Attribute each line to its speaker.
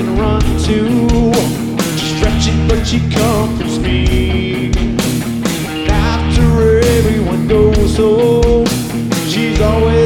Speaker 1: can run to. She's stretching, but she comforts me. After everyone goes home, she's always